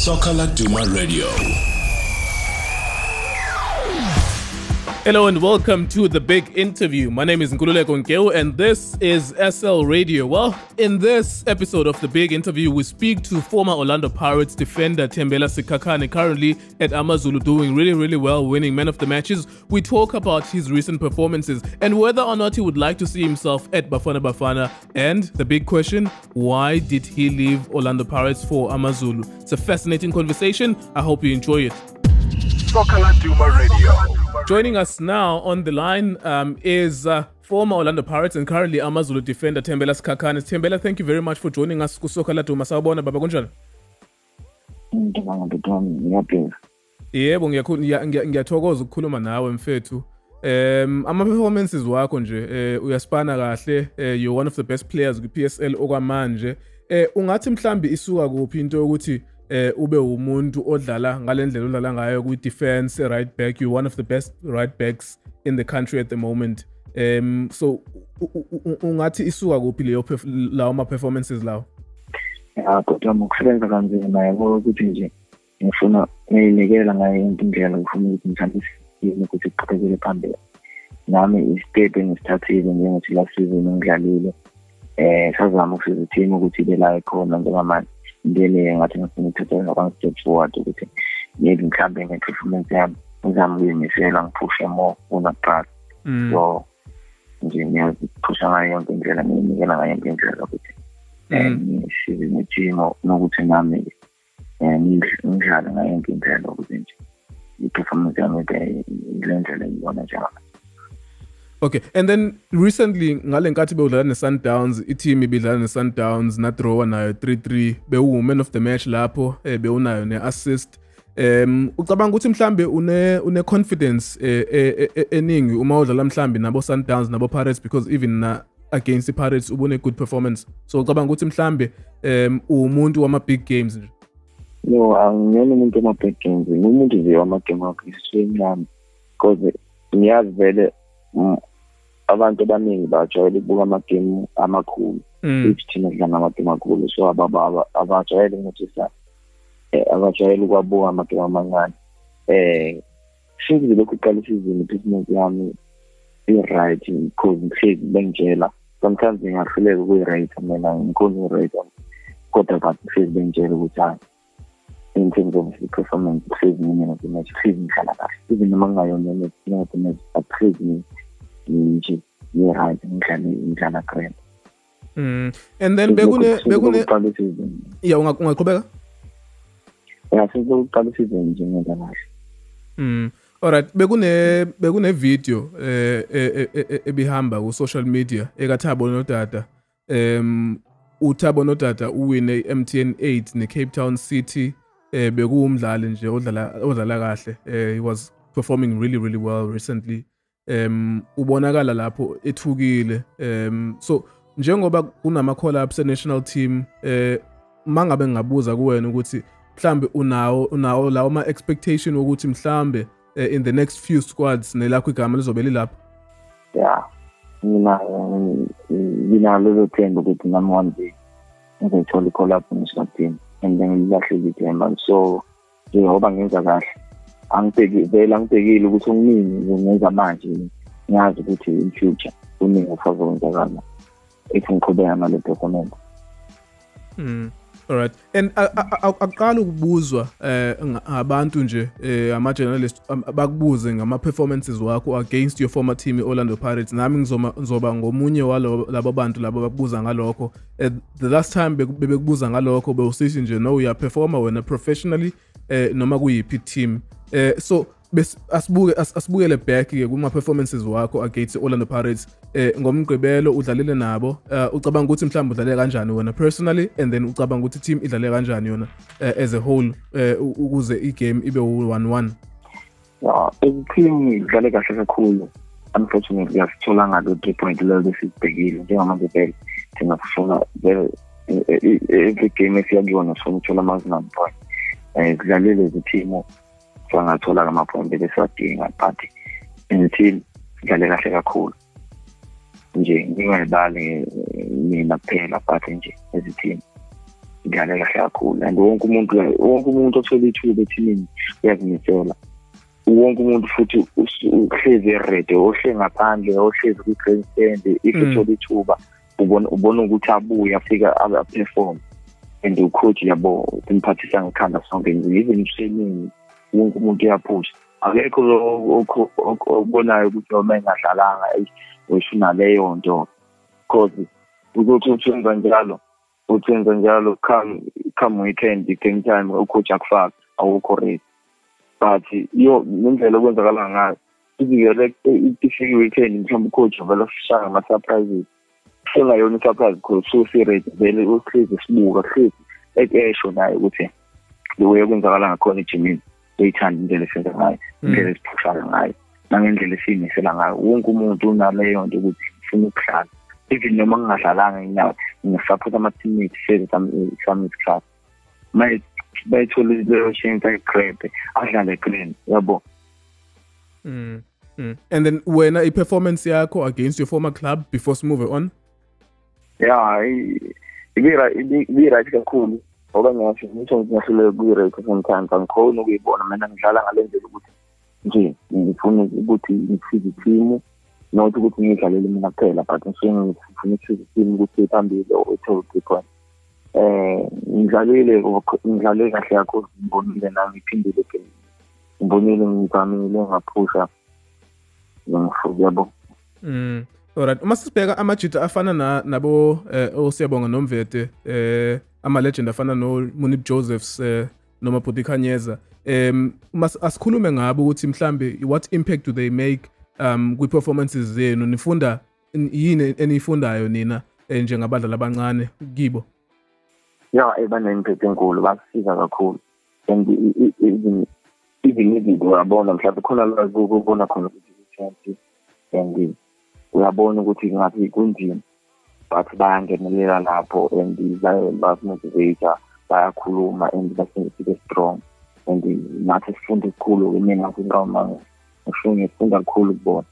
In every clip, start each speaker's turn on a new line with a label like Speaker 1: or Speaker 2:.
Speaker 1: Soccer Laduma Radio.
Speaker 2: Hello and welcome to The Big Interview. My name is Nkululeko Nkeu and this is SL Radio. Well, in this episode of The Big Interview, we speak to former Orlando Pirates defender Thembela Sikhakhane, currently at AmaZulu doing really well, winning man of the matches. We talk about his recent performances and whether or not he would like to see himself at Bafana Bafana. And the big question, why did he leave Orlando Pirates for AmaZulu? It's a fascinating conversation. I hope you enjoy it.
Speaker 1: Soccer Laduma Radio.
Speaker 2: Joining us now on the line is former Orlando Pirates and currently AmaZulu defender Thembela Sikhakhane. Thembela, thank you very much for joining us ku Soccer Laduma. Sawubona baba kunjani? Yebo, ngiyathokoza ukukhuluma nawe mfethu. Ama performances wakho nje uyaspana kahle. You're one of the best players ku PSL okwamanje. Ungathi mhlambi isuka kuphi into ukuthi ube umuntu odlala ngalendlela odlala ngayo ku defense right back. You're one of the best right backs in the country at the moment. So ungathi isuka kuphi lawo ma performances lawo?
Speaker 3: Kodwa ukusebenza kanzima yabo ukuthi nje ngifuna nginikela ngayo indlela ngifuna ukuthi ngithambise ukuthi iqhubekele phambili. Nami istep engisithathile njengokuthi last season ngidlalile sazama ukusiza team ukuthi ibe la ikhona njengamanje. Ngene ngathi ngifuna ukuthatha ngaphansi step forward ukuthi maybe mhlambe nge-performance yami ngizama ukuyimisela ngiphushe more kunakuqala. So nje ngiyaphusha ngayo yonke indlela nginikela ngayo yonke indlela ukuthi ngisize ne-team nokuthi nami ngidlale ngayo yonke indlela ukuthi nje i-performance yami ibe ile ndlela engiyona njalo.
Speaker 2: Okay, and then recently ngale nkathi bewudlala ne-Sundowns, i-team ibidlala ne-Sundowns na-draw nayo 3-3, bewu-man of the match lapho, bewunayo ne-assist. Ucabanga ukuthi mhlambe une-confidence eningi uma udlala mhlambe nabo Sundowns nabo Pirates, because even against the Pirates ubone good performance. So ucabanga ukuthi mhlambe umuntu wama-big games nje?
Speaker 3: No, angiyona umuntu wama-big games, ngumuntu nje wama-game wakho isiswini yami, because ngiyazi vele abantu abaningi bajwayele ukubuka amagame amakhulu, thina sidlala amagame amakhulu, so abajwayele ukuthi abajwayele ukwabuka amagame amancane. Since lokhu qala isizini i-business yami i-right because ngihlezi bengitshela sometimes ngiyahluleka ukuyi-rate mina ngikhona uyi-rate kodwa but ngihlezi bengitshela ukuthi hayi in terms of the performance ngihlezi mina match ngihlezi ngihlala kahle even noma ngingayona match but ngihlezi nje right ngidlala great.
Speaker 2: And then bekune yeah ungaqhubeka?
Speaker 3: Yeah, sizoqala season nje ngidlala kahle.
Speaker 2: Alright, bekune video ebihamba ku social media ekaThabo Nodada. uThabo Nodada uwine MTN 8 neCape Town City. Bekuwumdlali nje odlala kahle. He was performing really well recently. Ubonakala lapho ethukile. So njengoba kunama collabs national team, mangabe ngabuza kuwena ukuthi mhlambe unawo lawo ma expectation ukuthi mhlambe in the next few squads nelakho igama lizobe lilapha?
Speaker 3: Yeah, mina lo themba ukuthi nami one day ngizothola collab national team and then ngilahle ithemba. So njengoba ngenza kahle angibhekile ukuthi umini ngenza manje ngiyazi ukuthi in future uningi usazokwenzakala if ngiqhubeka ngale performance.
Speaker 2: Alright, and aqala ukubuzwa abantu nje ama journalists bakubuze ngama performances wakho against your former team Orlando Pirates. Nami ngizoba ngomunye labo bantu labo bakubuza ngalokho. The last time bekubuza ngalokho bewusithi nje no you are performer wena professionally noma kuyiphi team. So asibukele back ke kuma performances wakho against Orlando Pirates. Ngomgqibelo udlalile nabo, ucabanga ukuthi mhlawumbe udlale kanjani wena personally, and then ucabanga ukuthi team idlale kanjani yona as a whole ukuze igame ibe 1-1?
Speaker 3: Yeah, team idlale kahle kakhulu. Unfortunately yasithola ngalo 3 point level sibhekile njengamanje vele singafuna every game esiyakuyona sifuna ukuthola ama-9 point. Kudlalile izithimu sangathola ngamaphombe besadinga but in team idlale kahle kakhulu. Nje ngingayibali mina kuphela but nje as a team idlale kahle kakhulu and wonke umuntu othola ithuba ethimini uyazimisela. Wonke umuntu futhi uhlezi ready, ohle ngaphandle, ohlezi ku-grandstand, if uthola ithuba ubona ukuthi abuye afika perform and ucoach yabo simphathisa ngekhanda sonke even training wonke umuntu uyaphusha. Akekho obonayo ukuthi noma engadlalanga uyishuna leyo nto because ukuthi uthenza njalo come weekend game time ucoach akufaka awukho ready. But indlela okwenzakala ngayo ifike weekend mhlawumbe ucoach vele ufishanga ama-surprises engayona i-surprise because so-ready vele uhlezi sibuka hlezi ekesho naye ukuthi the way okwenzakala ngakhona ejimini uyithanda indlela esenza ngayo, indlela esiphushayo ngayo nangendlela esiyimisela ngayo. Wonke umuntu unaleyo nto ukuthi ufuna ukudlala even noma ngingadlalanga inyawo ngisapota ama-teammates seze sami isikhathi bayithola leyo chance ayigrebhe adlale green yabo.
Speaker 2: And then wena i-performance yakho against your former club before we move on?
Speaker 3: Yeah, ibi-right kakhulu ngoba ngisho ngihlule kwi-right sometimes angikhona ukuyibona mina ngidlala ngalendlela ukuthi nje ngifuna ukuthi ngisize team not ukuthi ngidlalele mina kuphela but ngifuna ngisize team ukuthi phambili othola point. Ngidlale kahle kakhulu, ngibonile nami iphindile ke ngibonile ngizamile ngaphusha ngiyabo.
Speaker 2: Alright, uma sibheka amajita afana nabo Osiyabonga Nomvete, ama-legend afana no Munib Josephs noma Bhuti Khanyeza, uma asikhulume ngabo ukuthi mhlambe what impact do they make kwi-performances zenu, nifunda yini eniyifundayo nina njengabadlali abancane kibo?
Speaker 3: Yeah, bane-impact enkulu, basisiza kakhulu and even izinto uyabona mhlawumbe khona la ukubona khona ukuthi and uyabona ukuthi ngathi kunzima but bayangenelela lapho and bayamotivate, bayakhuluma and basenze strong and nathi sifunda kakhulu mina ngingqoma ngifunda kakhulu kubona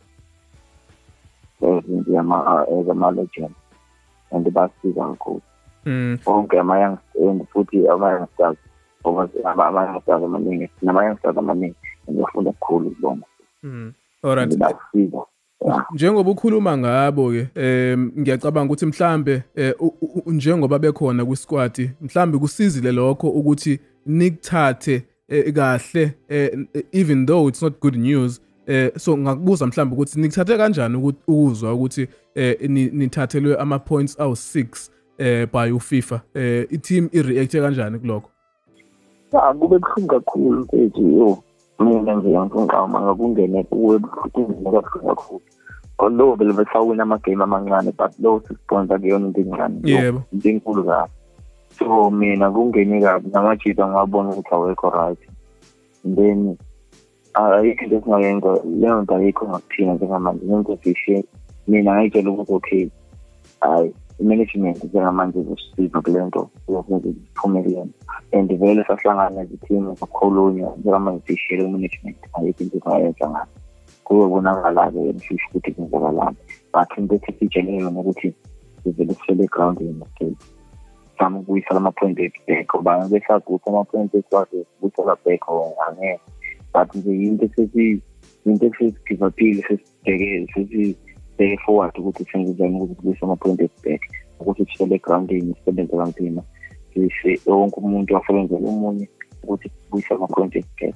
Speaker 3: ama-legend and basiza kakhulu bonke ama-youngsters futhi ama-youngsters ama-youngsters amaningi nama-youngsters amaningi ngiyafunda kakhulu kubona.
Speaker 2: Alright.
Speaker 3: Basiza.
Speaker 2: Njengoba ukhuluma ngabo ke ngiyacabanga ukuthi mhlambe njengoba bekhona kwisquad mhlambe kusizile lokho ukuthi nikuthathe kahle even though it's not good news, so ngakubuza mhlambe ukuthi nikuthathe kanjani ukuzwa ukuthi nithathelwe ama points awu6 by uFIFA, i-team ireact kanjani kuloko?
Speaker 3: Ja, kube buhlungu kakhulu mfethu mina nje ngicabanga ngakungene kakhulu. Although vele besawina amagame amancane but low 6 points akuyona into encane.
Speaker 2: Yebo.
Speaker 3: Into enkulu kabi. So mina kungene kabi namajita ngabona ukuthi awekho right. Then ayikho into esingayenza, leyo nto ayikho ngakuthina njengamanje nento fishe. Mina ngayitshela ukuthi okay, management njengamanje uzosiza kule nto uyakwenza iphumelele and vele sahlangana nezithimu zakholonya njengamanje sishele management ayikho into engayenza ngayo. Kubonakala-ke emshishi ukuthi kwenzakalani but into esitshele yona ukuthi sivele sifele egroundini sama ukubuyisela ama-point back ngoba ngesazi ukuthi ama-point ekwazi ukubuyisela back angeke but nje into esesigivaphile sesibheke forward ukuthi senze njani ukuthi kubuyisela ama-point back ukuthi sifele egroundini sisebenze kanzima wonke umuntu afolenzele omunye ukuthi kubuyisela ama-point back.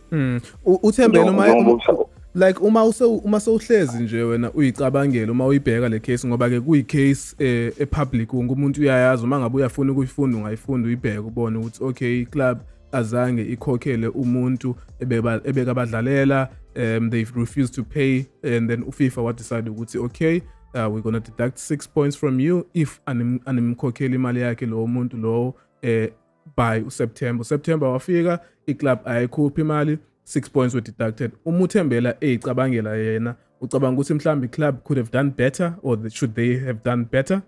Speaker 2: Uthembele like uma sewuhlezi nje wena uyicabangela uma uyibheka le case ngoba ke kuyi case epublic wonke umuntu uyayazi uma ngabe uyafuna ukuyifunda ungayifunda uyibheke ubone ukuthi okay i-club azange ikhokhele umuntu ebeka abadlalela, they've refused to pay and then uFIFA what decide ukuthi okay we're going to deduct 6 points from you if animkhokhela imali yakhe lo muntu lo by September wafika i-club ayikhuphi imali, 6 points were deducted. Uthembela ecabangela yena ucabanga ukuthi mhlambi club could have done better or should they have done better?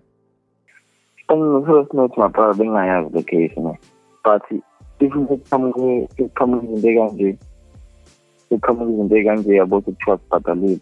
Speaker 3: First not my problem bengayazi the case but if you come izinto kanje yabo kuthiwa sibhadalile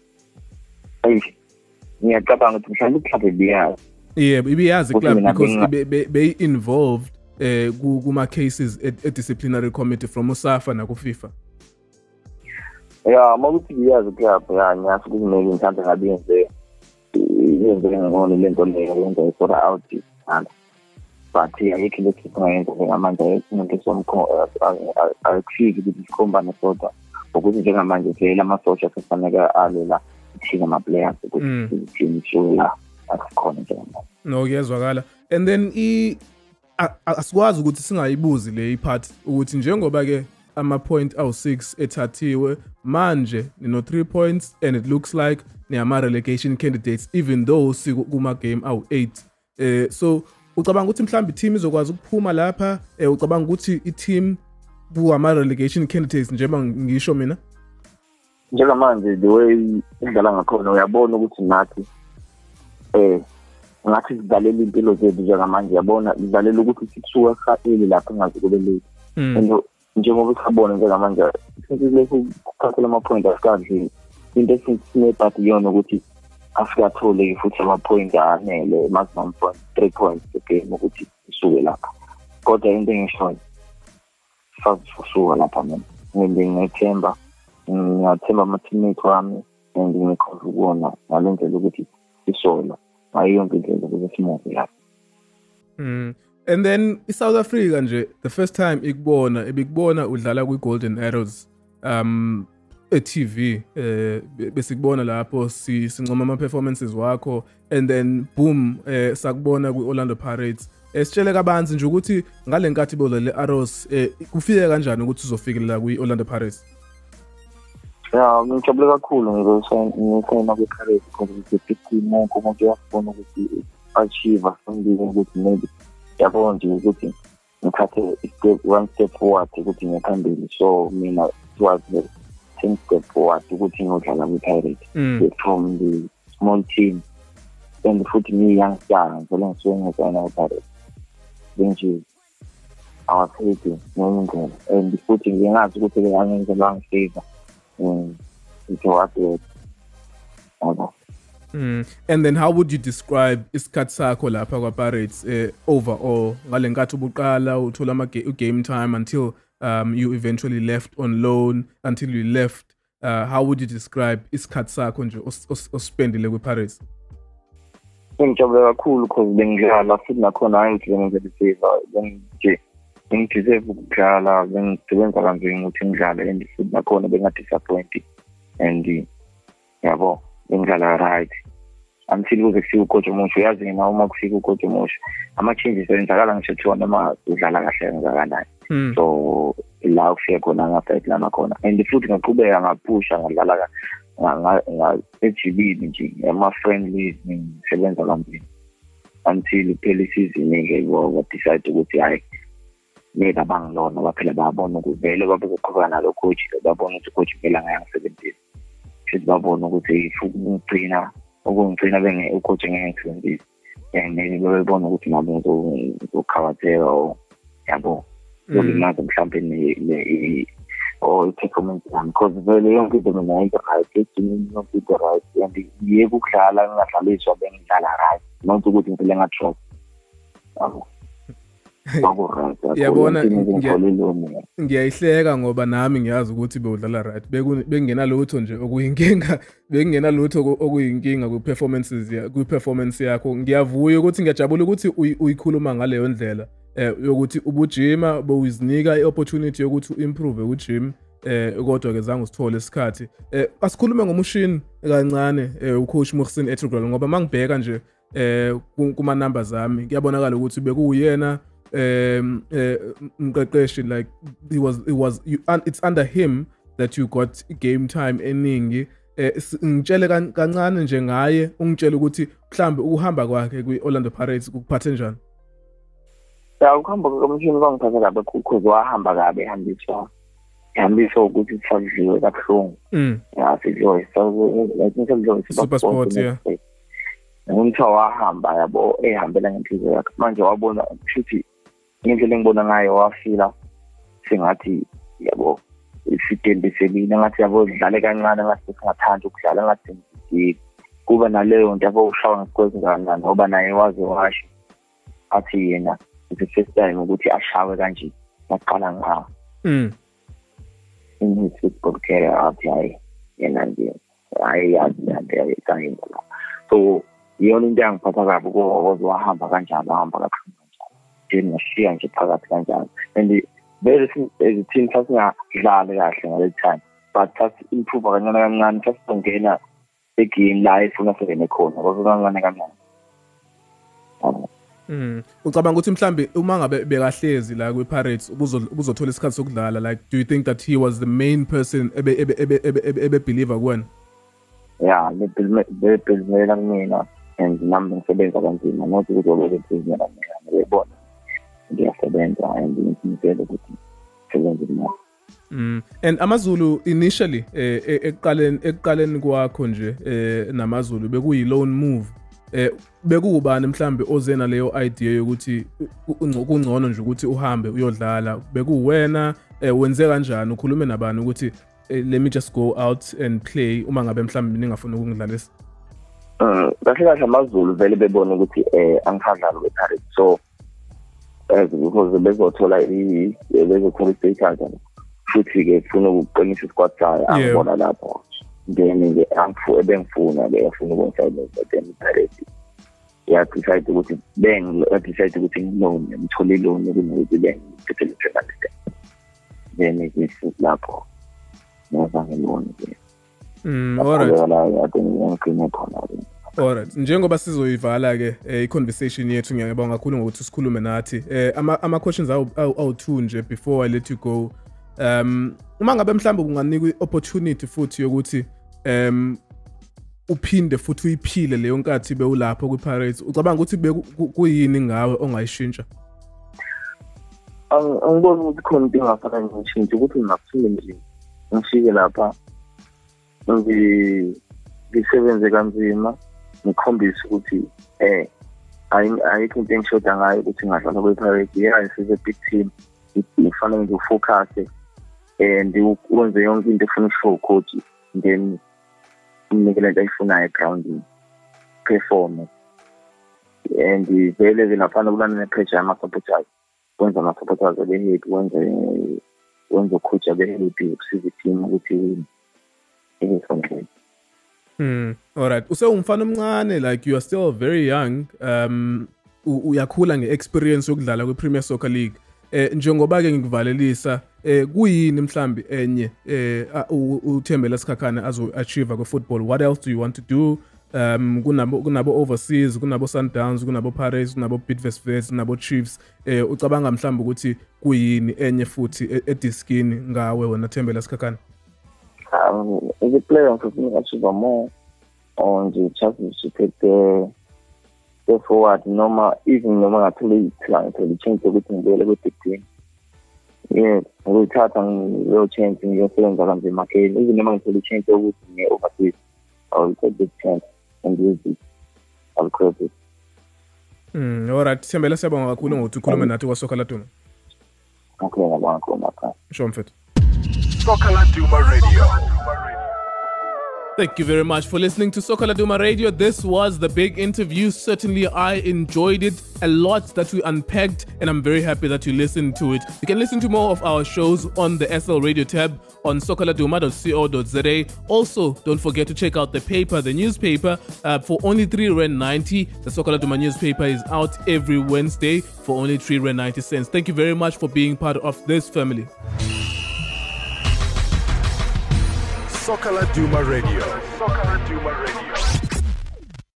Speaker 3: ngiyacabanga ukuthi mhlawumbe club ibiyazi.
Speaker 2: Yeah, ibiyazi club because be involved kuma cases disciplinary committee from uSAFA na ku FIFA?
Speaker 3: Yeah, makuthi ngiyazi club ngiyazi ukuthi maybe mhlawumbe ngabe yenze ngone lento leyo yenza sort out and but ayikho lethi ngayenza ngamanje umuntu somkho akufiki ukuthi sikhombane sodwa ukuthi njengamanje vele amasosha kufanele alela thina ama players ukuthi team shola akukhona njengamanje.
Speaker 2: No, kuyezwakala. And then asikwazi ukuthi singayibuzi le ipart ukuthi njengoba ke ama-point awu-6 ethathiwe manje nino-3 points and it looks like niyama-relegation candidates even though sikuma-game awu-8 so ucabanga ukuthi mhlawumbe i-team izokwazi ukuphuma lapha ucabanga ukuthi i-team kuwama-relegation candidates njengoba ngisho mina
Speaker 3: njengamanje the way indlala ngakhona uyabona ukuthi nathi ngathi sidlalela impilo zethu njengamanje yabona sidlalela ukuthi sithuka khapeli lapha ngazi kube late njengoba sabona njengamanje sesileku ukukhathela ama-point asikadli into esinesiphathi yona ukuthi asikathole futhi ama-point anele maximum point 3 points game ukuthi isuke lapha kodwa into engishoyo sasuka lapha mina ngiyathemba ama-teammate wami and ngikhoza ukubona ngalendlela ukuthi isola ayiyonke indlela ukuthi simuve lapha.
Speaker 2: And then iSouth Africa nje the first time ebikubona udlala kwi-Golden Arrows e-TV besikubona lapho sincoma ama-performances wakho and then boom sakubona kwi-Orlando Pirates. Sitshele kabanzi nje ukuthi ngale nkathi bodlala le-Arrows kufike kanjani ukuthi uzofikelela kwi-Orlando Pirates?
Speaker 3: Yeah, ngijabule kakhulu ngizosayina kwi-Pirates because ngithi umuntu uyafuna ukuthi achieve something ukuthi maybe yabona nje ukuthi ngithathe one step forward ukuthi ngiphambili so mina it was the 10 step forward ukuthi ngodlala kwi-Pirates from the small team and futhi youngster ngizole ngisuke ngizana kwi-Pirates nje awafiki ngendlela and futhi ngingazi ukuthi ngiyangenza ngifika it was
Speaker 2: And then how would you describe isikhathi sakho lapha kwa-Pirates overall ngale nkathi ubuqala uthola ama-game time until you eventually left on loan until you left how would you describe isikhathi sakho nje ospendile kwi-Pirates?
Speaker 3: Ngijabule kakhulu because bengidlala futhi nakhona ayengizenzela ifavor bengideserve ukudlala bengisebenza kanzima ukuthi ngidlale and futhi nakhona bengadisappoint and yabo ngidlala right until kuze kufike ucoach omusha uyazi na uma kufika ucoach omusha ama-changes enzakala ngisho kuthiwa noma udlala kahle kangakanani so la ufike khona ngabhekela nakhona and futhi ngaqhubeka ngaphusha ngadlala ejibini nje ama-friendlies ngisebenza kanzima until iphela isizini-ke decide ukuthi hhayi maybe abangilona baphela babona ukuthi vele babezoqhubeka nalo coach babona ukuthi ucoach vele angayangisebenzisa futhi babona ukuthi ukungigcina ucoach engengisebenzisa and bebona ukuthi nabo ngizokhawatheka yabo ngolimaza mhlawumbe i-performance yami because vele yonke into mina into right egcineni yonke into right and yeke ukudlala ngingadlaliswa bengidlala right not ukuthi ngivele nga-drop
Speaker 2: yabona ngiyayihleka ngoba nami ngiyazi ukuthi bewudlala right bekungenalutho nje okuyinkinga kwi-performance yakho ngiyavuya ukuthi ngiyajabula ukuthi uyikhuluma ngaleyo ndlela yokuthi ubujima bowizinika i-opportunity yokuthi u-improve ujim kodwa ke zange usithole isikhathi asikhulume ngomushini kancane ucoach Muhsin Ertugrul ngoba mangibheka nje kuma numbers zami kuyabonakala ukuthi bekuyena mqeqeshi like it's under him that you got game time eningi ngitshele kancane nje ngaye ungitshela ukuthi mhlambe ukuhamba kwakhe kwi-Orlando Pirates kuphathe njani.
Speaker 3: Ya ukuhamba kwamshini kwangiphatha kabe because wahamba kabe ehambiswa ukuthi kusadliwe kabuhlungu ya sidliwe
Speaker 2: Super Sport yeah
Speaker 3: umuntu wahamba yabo ehambela ngenhliziyo yakhe manje wabona futhi ngendlela engibona ngayo wafila sengathi yabo isidembe selina ngathi yabo dlale kancane ngathi singathanda ukudlala ngathi kuba naleyo nto yabo ushawa ngesikwezinga ngoba naye waze washo athi yena it's the first time ukuthi ashawe kanje yaqala ngawo in his football career athi hayi yena nje hayi kanye so yona into engiphatha kabi wahamba kanjalo ahamba kakhulu kanjalo then ngashiya nje phakathi kanjalo and very as a team sasingadlali kahle ngale time but improve kancane sasingena egame la ifuna sengene khona kancane kancane.
Speaker 2: Ucabanga ukuthi mhlambe uma ngabe bekahlezi la kwi-Pirates ubuzothola isikhathi sokudlala, like do you think that he was the main person ebe believer kuwena?
Speaker 3: Yeah, bebelivela kumina and nami ngisebenza kanzima not ukuthi ubelivela mina ngiyabona ngiyasebenza and ngiyenzela ukuthi sebenze mina.
Speaker 2: And amaZulu initially ekuqaleni kwakho nje namaZulu bekuyi loan move. Bekubani mhlambe ozena leyo idea yokuthi kungcono nje ukuthi uhambe uyodlala, bekuwena wenze kanjani, ukhulume nabani ukuthi let me just go out and play uma ngabe mhlambe ningafuna ukungidlalisa?
Speaker 3: Kahle amaZulu vele bebona ukuthi angihadlala kwi-Pirates so because bezothola i-status futhi ke ufuna ukuqinisa isquad sayo angibona lapho then ebengifuna beyafuna ukwenza then Pirates decide ukuthi ngithole loan ukuthi bengithethe le-Premier then it's lapho ngizange loan ke.
Speaker 2: Alright, njengoba sizoyivala ke i-conversation yethu, ngiyabonga kakhulu ngokuthi sikhulume nathi. Ama questions awu-2 nje before I let you go. Uma ngabe mhlambe kunganikwa i-opportunity futhi yokuthi uphinde futhi uyiphile leyo nkathi bewulapho kwi-Pirates, ucabanga ukuthi kuyini ngawe ongayishintsha?
Speaker 3: Angibona ukuthi khona into engafana ngishintsha ukuthi ngingaphinda nje ngifike lapha ngisebenze kanzima ngikhombise ukuthi ayikho into engishoda ngayo ukuthi ngadlala kwi-Pirates. Yeah, it's a big team, ngifana nje ufocus and wenze yonke into efuna usho coach then unikele into ayifunayo grounding performance and vele ke lapha kulana ne-pressure yama-supporters, kwenza ama-supporters abe-happy, wenza coach abe-happy ukusiza i-team ukuthi win.
Speaker 2: Alright, usewumfana omncane, like you are still very young, uyakhula nge-experience yokudlala kwi-Premier Soccer League. Njengoba ke ngikuvalelisa, kuyini mhlambi enye uThembela Sikhakhane azo-achieve ku-football? What else do you want to do? Kunabo overseas, kunabo Sundowns, kunabo Pirates, kunabo Bidvest, kunabo Chiefs. Ucabanga mhlambi ukuthi kuyini enye futhi ediskini ngawe wena Thembela Sikhakhane?
Speaker 3: As a player, I'm going to achieve more on the chances to take the forward. Even actually change everything very good team. Yeah, we start on real change in your feelings around the market. Even actually change everything overseas, I'll take this chance and use it. I'll close it.
Speaker 2: Alright, Thembela, siyabonga kakhulu ngokuthi ukhulume nathi kwaSoccer Laduma.
Speaker 3: Okay, ngiyabonga kakhulu.
Speaker 2: Sure mfethu.
Speaker 1: Soccer Laduma Radio.
Speaker 2: Thank you very much for listening to Soccer Laduma Radio. This was the big interview. Certainly, I enjoyed it. A lot that we unpacked, and I'm very happy that you listened to it. You can listen to more of our shows on the SL Radio tab on soccerladuma.co.za. Also, don't forget to check out the paper, the newspaper, for only R3.90. The Soccer Laduma newspaper is out every Wednesday for only R3.90. Thank you very much for being part of this family.
Speaker 1: Soccer Laduma Radio. Soccer Laduma Radio.